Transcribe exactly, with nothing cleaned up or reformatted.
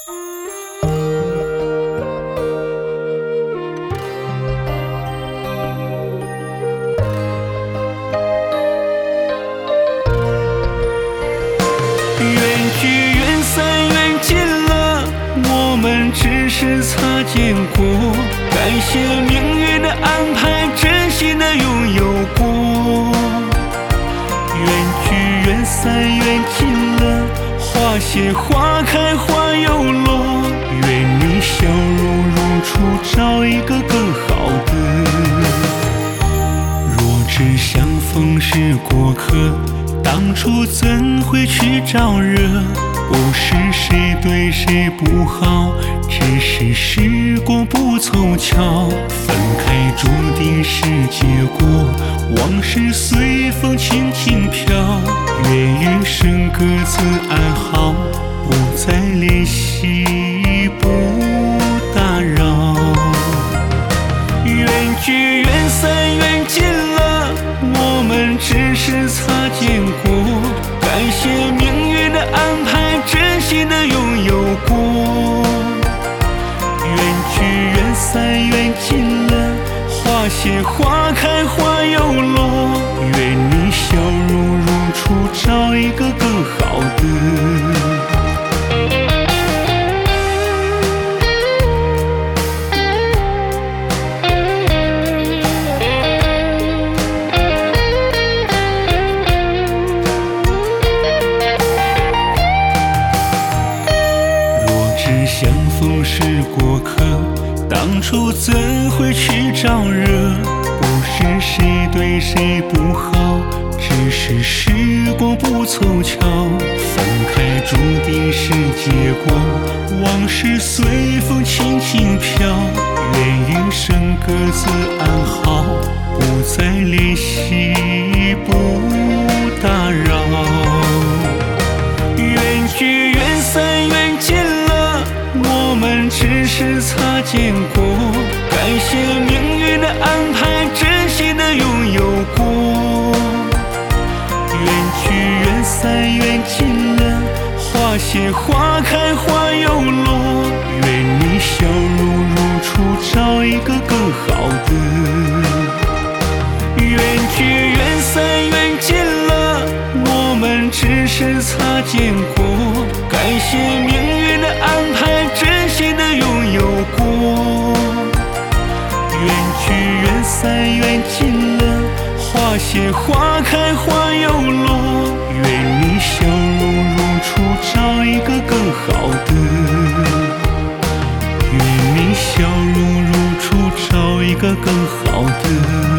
缘聚缘散缘尽了，我们只是擦肩过。感谢命运的安排，真心的拥有过。缘聚缘散缘尽了，花谢花开花又落。愿你笑容如初，找一个更好的。若只相逢是过客，当初怎会去招惹？不是谁对谁不好，只是时光不凑巧。分开注定是结果，往事随风轻轻飘。愿余生各自安好，不再联系，不打扰。缘聚缘散缘尽了，我们只是擦肩过。感谢命运的安排，真心的拥有过。缘聚缘散缘尽了，花谢花开花又落。愿你笑容如初，找一个更好的。相逢是过客，当初怎会去招惹？不是谁对谁不好，只是时光不凑巧。分开注定是结果，往事随风轻轻飘。愿余生各自安好，不再联系，不打扰。缘聚缘散缘尽了，我们只是擦肩过。感谢命运的安排，真心的拥有过。缘聚缘散缘尽了，花谢花开花又落。愿你笑容如初，找一个更好的。缘聚缘散缘尽了，我们只是擦肩过。感谢命运的安排，真心的拥有过。缘聚缘散缘尽了，花谢花开花又落。愿你笑容如初，找一个更好的。愿你笑容如初，找一个更好的。